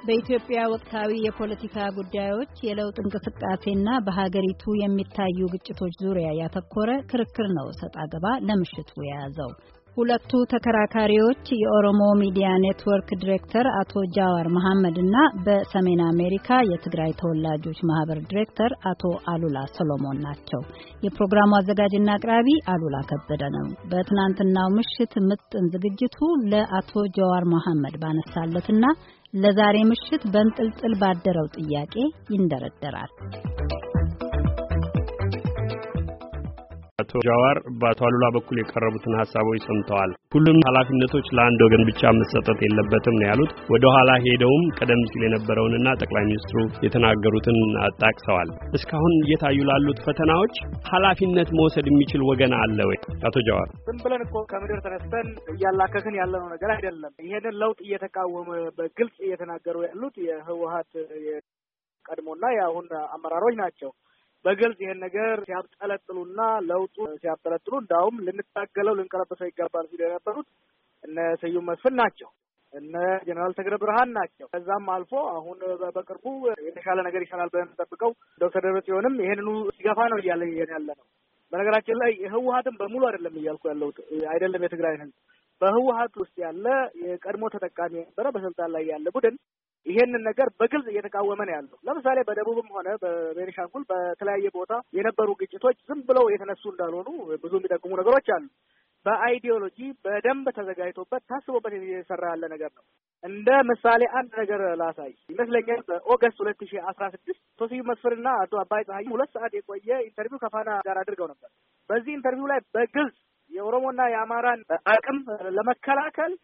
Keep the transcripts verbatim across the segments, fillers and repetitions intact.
በኢትዮጵያ ወቅታዊ የፖለቲካ ጉዳዮች የለውጥ እንቅስቃሴና በሀገሪቱ የሚታዩ ግጭቶች ዙሪያ ያተኮረ ክርክር ነው ሰጣ ገባ ለምሽቱ የያዘው። ሁለቱ ተከራካሪዎች የኦሮሞ ሚዲያ ኔትወርክ ዲሬክተር አቶ ጃዋር መሐመድ እና በሰሜን አሜሪካ የትግራይ ተወላጆች ማህበር ዲሬክተር አቶ አሉላ ሰሎሞን ናቸው። የፕሮግራሙ አዘጋጅና አቅራቢ አሉላ ከበደ ነው። በትናንትናው ምሽት ምጥን ዝግጅቱ ለአቶ ጃዋር መሐመድ ባነሳለትና ለዛሬ ምሽት በእንጥልጥል ባደረው ጥያቄ ይንደረደራል። አቶ ጃዋር በአቶ አሉላ በኩል የቀረቡትን ሐሳቦች ሰምተዋል። ሁሉም ኃላፊነቶች ለአንድ ወገን ብቻ መሰጠት የለበትም ነው ያሉት። ወደ ኋላ ሄደውም ቀደም ሲል የነበረውንና ጠቅላይ ሚኒስትሩ የተናገሩትን አጣቅሰዋል። እስካሁን እየታዩ ላሉት ፈተናዎች ኃላፊነት መውሰድ የሚችል ወገን አለ ወይ? አቶ ጃዋር ዝም ብለን እኮ ከምድር ተነስተን እያላከክን ያለነው ነገር አይደለም። ይሄንን ለውጥ እየተቃወሙ በግልጽ እየተናገሩ ያሉት የህወሓት የቀድሞና የአሁን አመራሮች ናቸው። በግልጽ ይሄን ነገር ሲያብጠለጥሉና ለውጡ ሲያብጠለጥሉ እንዳውም ልንታገለው ልንቀለበሰው ይገባል ሲሉ የነበሩት እነ ስዩም መስፍን ናቸው፣ እነ ጀነራል ተግረ ብርሃን ናቸው። ከዛም አልፎ አሁን በቅርቡ የተሻለ ነገር ይሰራል ብለን ተጠብቀው ዶክተር ደብረጽዮንም ይሄንኑ ሲገፋ ነው እያለ ያለ ነው። በነገራችን ላይ ህወሓትን በሙሉ አይደለም እያልኩ ያለሁት አይደለም የትግራይ ህዝብ በህወሓት ውስጥ ያለ የቀድሞ ተጠቃሚ የነበረ በስልጣን ላይ ያለ ቡድን ይሄንን ነገር በግልጽ እየተቃወመ ነው ያለው። ለምሳሌ በደቡብም ሆነ በቤኒሻንጉል በተለያየ ቦታ የነበሩ ግጭቶች ዝም ብለው የተነሱ እንዳልሆኑ ብዙ የሚጠቁሙ ነገሮች አሉ። በአይዲዮሎጂ በደንብ ተዘጋጅቶበት ታስቦበት የተሰራ ያለ ነገር ነው። እንደ ምሳሌ አንድ ነገር ላሳይ ይመስለኛል። በኦገስት ሁለት ሺህ አስራ ስድስት አቶ ስዩም መስፍንና አቶ አባይ ፀሐይ ሁለት ሰዓት የቆየ ኢንተርቪው ከፋና ጋር አድርገው ነበር። በዚህ ኢንተርቪው ላይ በግልጽ የኦሮሞና የአማራን አቅም ለመከላከል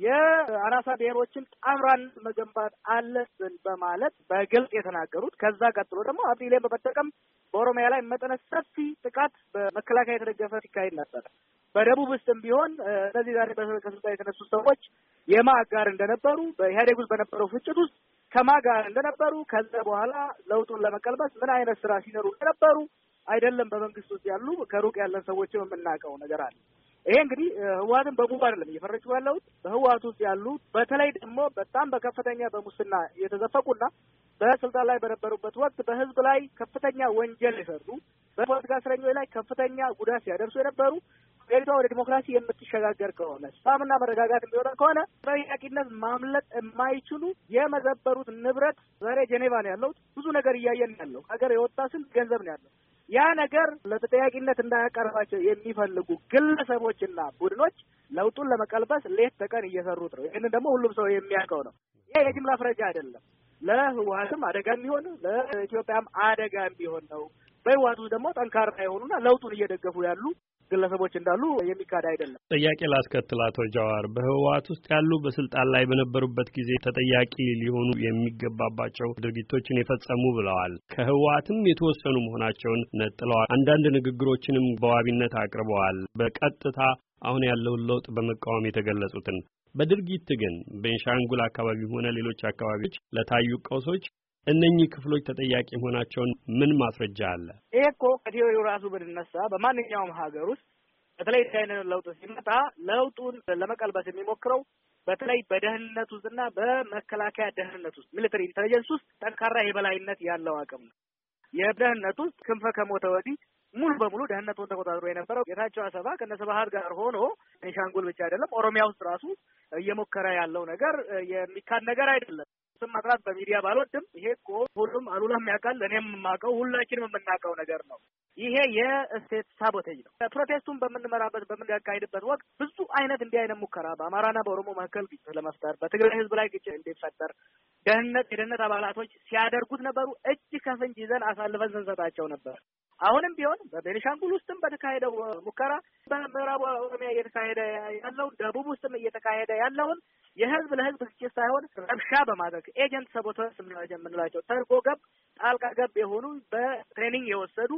የአናሳ ብሔሮችን ጣምራን መገንባት አለብን በማለት በግልጽ የተናገሩት። ከዛ ቀጥሎ ደግሞ አብዲሌን በመጠቀም በኦሮሚያ ላይ መጠነ ሰፊ ጥቃት በመከላከያ የተደገፈ ሲካሄድ ነበር። በደቡብ ውስጥም ቢሆን እነዚህ ዛሬ በስልጣን የተነሱ ሰዎች የማ ጋር እንደነበሩ በኢህአዴግ ውስጥ በነበረው ፍጭት ውስጥ ከማ ጋር እንደነበሩ ከዛ በኋላ ለውጡን ለመቀልበስ ምን አይነት ስራ ሲሰሩ እንደነበሩ አይደለም በመንግስት ውስጥ ያሉ ከሩቅ ያለን ሰዎችም የምናውቀው ነገር አለ። ይሄ እንግዲህ ህወሓትን በሙሉ አይደለም እየፈረጁ ያለውት በህወሓት ውስጥ ያሉ በተለይ ደግሞ በጣም በከፍተኛ በሙስና የተዘፈቁና በስልጣን ላይ በነበሩበት ወቅት በህዝብ ላይ ከፍተኛ ወንጀል የሰሩ በፖለቲካ እስረኞች ላይ ከፍተኛ ጉዳት ሲያደርሱ የነበሩ ሀገሪቷ ወደ ዲሞክራሲ የምትሸጋገር ከሆነ ሰላምና መረጋጋት የሚወጣ ከሆነ ተጠያቂነት ማምለጥ የማይችሉ የመዘበሩት ንብረት ዛሬ ጄኔቫ ነው ያለው። ብዙ ነገር እያየን ያለው ሀገር የወጣ ስንት ገንዘብ ነው ያለው። ያ ነገር ለተጠያቂነት እንዳያቀርባቸው የሚፈልጉ ግለሰቦችና ቡድኖች ለውጡን ለመቀልበስ ሌት ተቀን እየሰሩት ነው። ይህንን ደግሞ ሁሉም ሰው የሚያውቀው ነው። ይሄ የጅምላ ፍረጃ አይደለም። ለህወሓትም አደጋ የሚሆን ለኢትዮጵያም አደጋ የሚሆን ነው። በህወሓት ውስጥ ደግሞ ጠንካራ የሆኑና ለውጡን እየደገፉ ያሉ ግለሰቦች እንዳሉ የሚካድ አይደለም። ጥያቄ ላስከትል አቶ ጃዋር በህወሓት ውስጥ ያሉ በስልጣን ላይ በነበሩበት ጊዜ ተጠያቂ ሊሆኑ የሚገባባቸው ድርጊቶችን የፈጸሙ ብለዋል። ከህወሓትም የተወሰኑ መሆናቸውን ነጥለዋል። አንዳንድ ንግግሮችንም በዋቢነት አቅርበዋል። በቀጥታ አሁን ያለውን ለውጥ በመቃወም የተገለጹትን በድርጊት ግን ቤንሻንጉል አካባቢ ሆነ ሌሎች አካባቢዎች ለታዩ ቀውሶች እነኚህ ክፍሎች ተጠያቂ መሆናቸውን ምን ማስረጃ አለ? ይሄ እኮ ከቴዎሪው ራሱ ብንነሳ በማንኛውም ሀገር ውስጥ በተለይ አይነት ለውጥ ሲመጣ ለውጡን ለመቀልበስ የሚሞክረው በተለይ በደህንነት ውስጥና በመከላከያ ደህንነት ውስጥ ሚሊተሪ ኢንተለጀንስ ውስጥ ጠንካራ የበላይነት ያለው አቅም ነው። የደህንነት ውስጥ ክንፈ ከሞተ ወዲህ ሙሉ በሙሉ ደህንነቱን ተቆጣጥሮ የነበረው ጌታቸው አሰፋ ከነስብሀት ጋር ሆኖ ቤንሻንጉል ብቻ አይደለም ኦሮሚያ ውስጥ ራሱ እየሞከረ ያለው ነገር የሚካድ ነገር አይደለም። ስም ማጥራት በሚዲያ ባልወድም ይሄ እኮ ሁሉም አሉላም ያውቃል፣ እኔም የማውቀው ሁላችንም የምናውቀው ነገር ነው። ይሄ የስቴት ሳቦቴጅ ነው። ፕሮቴስቱን በምንመራበት በምናካሄድበት ወቅት ብዙ አይነት እንዲህ አይነት ሙከራ በአማራና በኦሮሞ መካከል ግጭት ለመፍጠር በትግራይ ህዝብ ላይ ግጭት እንዲፈጠር ደህንነት የደህንነት አባላቶች ሲያደርጉት ነበሩ። እጅ ከፍንጅ ይዘን አሳልፈን ስንሰጣቸው ነበር። አሁንም ቢሆን በቤኒሻንጉል ውስጥም በተካሄደው ሙከራ በምዕራብ ኦሮሚያ እየተካሄደ ያለው ደቡብ ውስጥም እየተካሄደ ያለውን የህዝብ ለህዝብ ግጭት ሳይሆን ረብሻ በማድረግ ኤጀንት ሰቦተርስ የምንላቸው ተርጎ ገብ ጣልቃ ገብ የሆኑ በትሬኒንግ የወሰዱ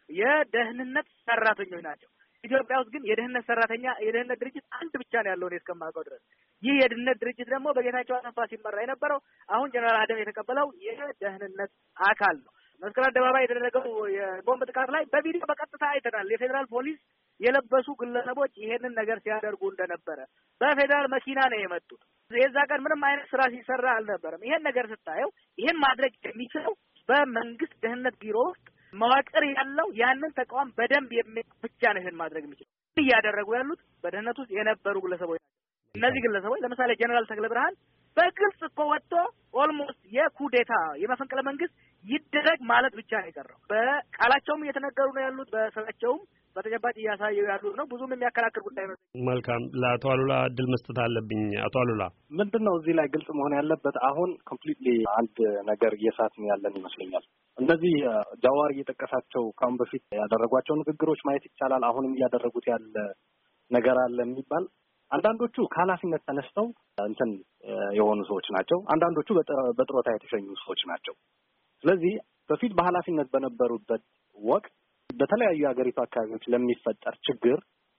የደህንነት ሰራተኞች ናቸው። ኢትዮጵያ ውስጥ ግን የደህንነት ሰራተኛ የደህንነት ድርጅት አንድ ብቻ ነው ያለው እኔ እስከማውቀው ድረስ። ይህ የደህንነት ድርጅት ደግሞ በጌታቸው አሰፋ ሲመራ የነበረው አሁን ጀነራል አደም የተቀበለው የደህንነት አካል ነው። መስቀል አደባባይ የተደረገው የቦምብ ጥቃት ላይ በቪዲዮ በቀጥታ አይተናል። የፌዴራል ፖሊስ የለበሱ ግለሰቦች ይሄንን ነገር ሲያደርጉ እንደነበረ በፌደራል መኪና ነው የመጡት። የዛ ቀን ምንም አይነት ስራ ሲሰራ አልነበረም። ይሄን ነገር ስታየው ይሄን ማድረግ የሚችለው በመንግስት ደህንነት ቢሮ ውስጥ መዋቅር ያለው ያንን ተቋም በደንብ ብቻ ነው ይሄን ማድረግ የሚችለው። እያደረጉ ያሉት በደህንነት ውስጥ የነበሩ ግለሰቦች ናቸው። እነዚህ ግለሰቦች ለምሳሌ ጀነራል ተክለ ብርሃን በግልጽ እኮ ወጥቶ ኦልሞስት የኩዴታ የመፈንቅለ መንግስት ይደረግ ማለት ብቻ ነው የቀረው። በቃላቸውም እየተነገሩ ነው ያሉት፣ በስራቸውም በተጨባጭ እያሳዩ ያሉት ነው። ብዙም የሚያከራክር ጉዳይ ነው። መልካም፣ ለአቶ አሉላ እድል መስጠት አለብኝ። አቶ አሉላ ምንድነው እዚህ ላይ ግልጽ መሆን ያለበት? አሁን ኮምፕሊትሊ አንድ ነገር እየሳትን ያለን ይመስለኛል። እነዚህ ጃዋር እየጠቀሳቸው ካሁን በፊት ያደረጓቸው ንግግሮች ማየት ይቻላል። አሁንም እያደረጉት ያለ ነገር አለ የሚባል አንዳንዶቹ ከኃላፊነት ተነስተው እንትን የሆኑ ሰዎች ናቸው። አንዳንዶቹ በጥሮታ የተሸኙ ሰዎች ናቸው። ስለዚህ በፊት በኃላፊነት በነበሩበት ወቅት በተለያዩ የሀገሪቱ አካባቢዎች ለሚፈጠር ችግር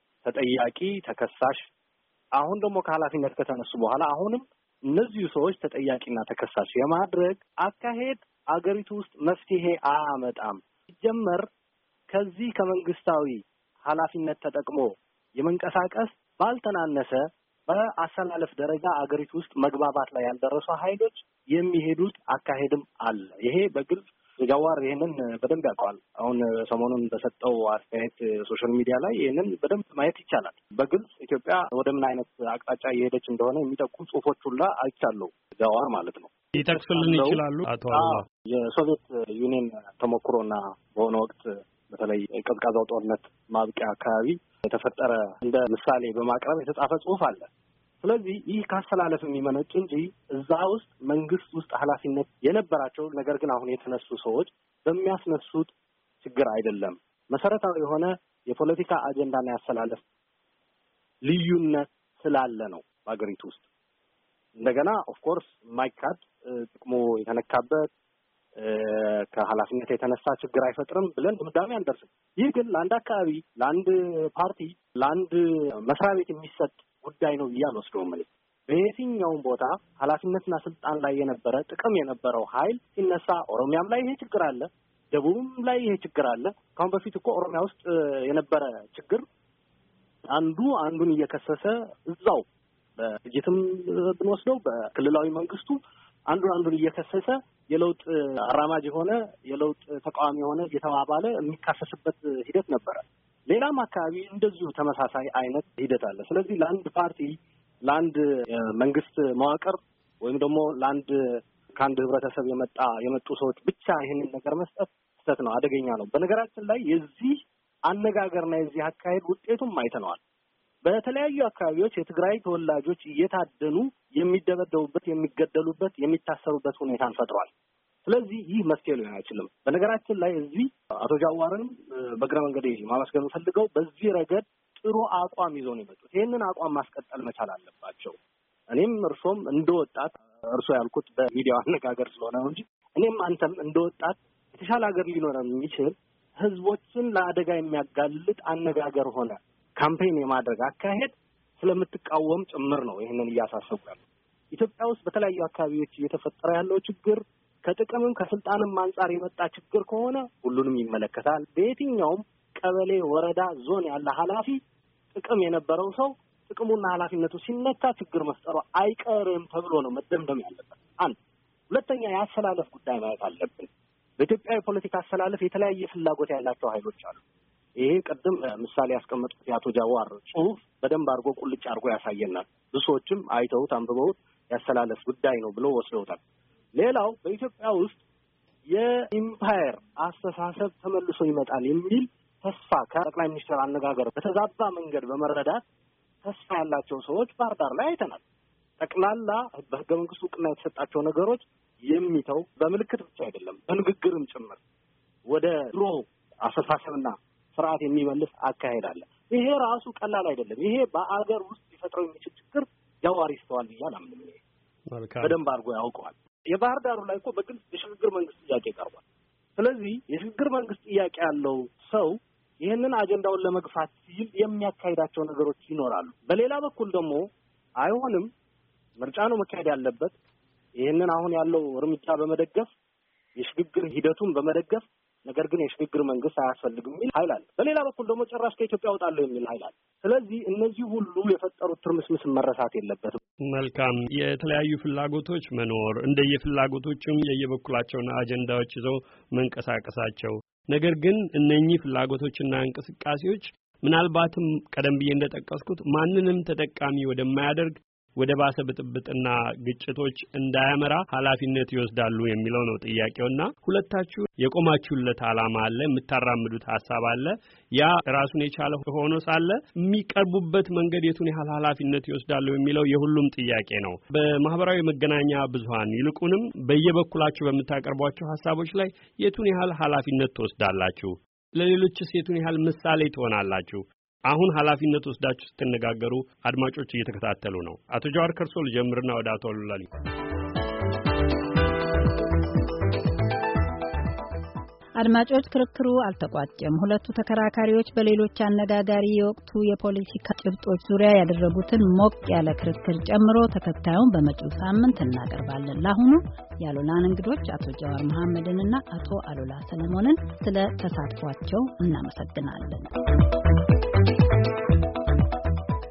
ተጠያቂ ተከሳሽ፣ አሁን ደግሞ ከኃላፊነት ከተነሱ በኋላ አሁንም እነዚሁ ሰዎች ተጠያቂና ተከሳሽ የማድረግ አካሄድ አገሪቱ ውስጥ መፍትሄ አያመጣም። ሲጀመር ከዚህ ከመንግስታዊ ኃላፊነት ተጠቅሞ የመንቀሳቀስ ባልተናነሰ በአሰላለፍ ደረጃ አገሪቱ ውስጥ መግባባት ላይ ያልደረሱ ኃይሎች የሚሄዱት አካሄድም አለ። ይሄ በግልጽ ጃዋር ይሄንን በደንብ ያውቀዋል። አሁን ሰሞኑን በሰጠው አስተያየት ሶሻል ሚዲያ ላይ ይሄንን በደንብ ማየት ይቻላል። በግልጽ ኢትዮጵያ ወደ ምን አይነት አቅጣጫ እየሄደች እንደሆነ የሚጠቁሙ ጽሁፎች ሁላ አይቻለሁ። ጃዋር ማለት ነው። ይጠቅሱልን ይችላሉ አቶ አሉላ? የሶቪየት ዩኒየን ተሞክሮና በሆነ ወቅት በተለይ ቀዝቃዛው ጦርነት ማብቂያ አካባቢ የተፈጠረ እንደ ምሳሌ በማቅረብ የተጻፈ ጽሁፍ አለ። ስለዚህ ይህ ካስተላለፍ የሚመነጭ እንጂ እዛ ውስጥ መንግስት ውስጥ ኃላፊነት የነበራቸው ነገር ግን አሁን የተነሱ ሰዎች በሚያስነሱት ችግር አይደለም። መሰረታዊ የሆነ የፖለቲካ አጀንዳና ያስተላለፍ ልዩነት ስላለ ነው በአገሪቱ ውስጥ። እንደገና ኦፍ ኮርስ ማይካድ ጥቅሙ የተነካበት ከኃላፊነት የተነሳ ችግር አይፈጥርም ብለን ድምዳሜ አንደርስም። ይህ ግን ለአንድ አካባቢ፣ ለአንድ ፓርቲ፣ ለአንድ መስሪያ ቤት የሚሰጥ ጉዳይ ነው ብዬ አልወስደውም። እኔ በየትኛውም ቦታ ኃላፊነትና ስልጣን ላይ የነበረ ጥቅም የነበረው ኃይል ሲነሳ ኦሮሚያም ላይ ይሄ ችግር አለ፣ ደቡብም ላይ ይሄ ችግር አለ። ካሁን በፊት እኮ ኦሮሚያ ውስጥ የነበረ ችግር አንዱ አንዱን እየከሰሰ እዛው በድርጅትም ብንወስደው በክልላዊ መንግስቱ አንዱ አንዱን እየከሰሰ የለውጥ አራማጅ የሆነ የለውጥ ተቃዋሚ የሆነ እየተባባለ የሚካሰስበት ሂደት ነበረ። ሌላም አካባቢ እንደዚሁ ተመሳሳይ አይነት ሂደት አለ። ስለዚህ ለአንድ ፓርቲ፣ ለአንድ መንግስት መዋቅር ወይም ደግሞ ለአንድ ከአንድ ህብረተሰብ የመጣ የመጡ ሰዎች ብቻ ይህንን ነገር መስጠት ስህተት ነው፣ አደገኛ ነው። በነገራችን ላይ የዚህ አነጋገርና የዚህ አካሄድ ውጤቱም አይተነዋል። በተለያዩ አካባቢዎች የትግራይ ተወላጆች እየታደኑ የሚደበደቡበት፣ የሚገደሉበት፣ የሚታሰሩበት ሁኔታን ፈጥሯል። ስለዚህ ይህ መፍትሄ ሊሆን አይችልም። በነገራችን ላይ እዚህ አቶ ጃዋርንም በእግረ መንገዴ ማመስገን ፈልገው በዚህ ረገድ ጥሩ አቋም ይዘው ነው የመጡት። ይህንን አቋም ማስቀጠል መቻል አለባቸው። እኔም እርሶም እንደወጣት እርሶ ያልኩት በሚዲያው አነጋገር ስለሆነ ነው እንጂ እኔም አንተም እንደወጣት የተሻለ ሀገር ሊኖረን የሚችል ህዝቦችን ለአደጋ የሚያጋልጥ አነጋገር ሆነ ካምፔን የማድረግ አካሄድ ስለምትቃወም ጭምር ነው ይህንን እያሳሰቡ ያለው። ኢትዮጵያ ውስጥ በተለያዩ አካባቢዎች እየተፈጠረ ያለው ችግር ከጥቅምም ከስልጣንም አንጻር የመጣ ችግር ከሆነ ሁሉንም ይመለከታል። በየትኛውም ቀበሌ፣ ወረዳ፣ ዞን ያለ ኃላፊ ጥቅም የነበረው ሰው ጥቅሙና ኃላፊነቱ ሲነካ ችግር መፍጠሩ አይቀርም ተብሎ ነው መደምደም ያለበት። አንድ ሁለተኛ የአሰላለፍ ጉዳይ ማየት አለብን። በኢትዮጵያ የፖለቲካ አሰላለፍ የተለያየ ፍላጎት ያላቸው ኃይሎች አሉ። ይሄ ቅድም ምሳሌ ያስቀመጥኩት የአቶ ጃዋር ጽሁፍ በደንብ አድርጎ ቁልጭ አድርጎ ያሳየናል። ብዙ ሰዎችም አይተውት አንብበውት ያሰላለፍ ጉዳይ ነው ብለው ወስደውታል። ሌላው በኢትዮጵያ ውስጥ የኢምፓየር አስተሳሰብ ተመልሶ ይመጣል የሚል ተስፋ ከጠቅላይ ሚኒስትር አነጋገር በተዛባ መንገድ በመረዳት ተስፋ ያላቸው ሰዎች ባህር ዳር ላይ አይተናል። ጠቅላላ በህገ መንግስቱ እውቅና የተሰጣቸው ነገሮች የሚተው በምልክት ብቻ አይደለም በንግግርም ጭምር ወደ ድሮ አስተሳሰብና ስርዓት የሚመልስ አካሄድ አለ። ይሄ ራሱ ቀላል አይደለም። ይሄ በአገር ውስጥ ሊፈጥረው የሚችል ችግር ጃዋር ይስተዋል ብዬ አላምንም። በደንብ አድርጎ ያውቀዋል። የባህር ዳሩ ላይ እኮ በግልጽ የሽግግር መንግስት ጥያቄ ቀርቧል። ስለዚህ የሽግግር መንግስት ጥያቄ ያለው ሰው ይህንን አጀንዳውን ለመግፋት ሲል የሚያካሂዳቸው ነገሮች ይኖራሉ። በሌላ በኩል ደግሞ አይሆንም፣ ምርጫ ነው መካሄድ ያለበት፣ ይህንን አሁን ያለው እርምጃ በመደገፍ የሽግግር ሂደቱን በመደገፍ ነገር ግን የሽግግር መንግስት አያስፈልግም የሚል ኃይል አለ። በሌላ በኩል ደግሞ ጭራሽ ከኢትዮጵያ እወጣለሁ የሚል ኃይል አለ። ስለዚህ እነዚህ ሁሉ የፈጠሩት ትርምስምስ መረሳት የለበትም። መልካም። የተለያዩ ፍላጎቶች መኖር እንደየፍላጎቶቹም የየበኩላቸውን አጀንዳዎች ይዘው መንቀሳቀሳቸው፣ ነገር ግን እነኚህ ፍላጎቶችና እንቅስቃሴዎች ምናልባትም ቀደም ብዬ እንደጠቀስኩት ማንንም ተጠቃሚ ወደማያደርግ ወደ ባሰ ብጥብጥና ግጭቶች እንዳያመራ ኃላፊነት ይወስዳሉ የሚለው ነው ጥያቄውና ሁለታችሁ የቆማችሁለት ዓላማ አለ፣ የምታራምዱት ሐሳብ አለ። ያ ራሱን የቻለ ሆኖ ሳለ የሚቀርቡበት መንገድ የቱን ያህል ኃላፊነት ይወስዳሉ የሚለው የሁሉም ጥያቄ ነው። በማህበራዊ መገናኛ ብዙሃን ይልቁንም በየበኩላችሁ በምታቀርቧቸው ሐሳቦች ላይ የቱን ያህል ኃላፊነት ትወስዳላችሁ? ለሌሎችስ የቱን ያህል ምሳሌ ትሆናላችሁ? አሁን ኃላፊነት ወስዳችሁ ስትነጋገሩ አድማጮች እየተከታተሉ ነው። አቶ ጃዋር ከርሶ ልጀምርና ወደ አቶ አሉላሊ። አድማጮች ክርክሩ አልተቋጨም። ሁለቱ ተከራካሪዎች በሌሎች አነጋጋሪ የወቅቱ የፖለቲካ ጭብጦች ዙሪያ ያደረጉትን ሞቅ ያለ ክርክር ጨምሮ ተከታዩን በመጪው ሳምንት እናቀርባለን። ለአሁኑ የአሉላን እንግዶች አቶ ጃዋር መሐመድንና አቶ አሉላ ሰለሞንን ስለ ተሳትፏቸው እናመሰግናለን።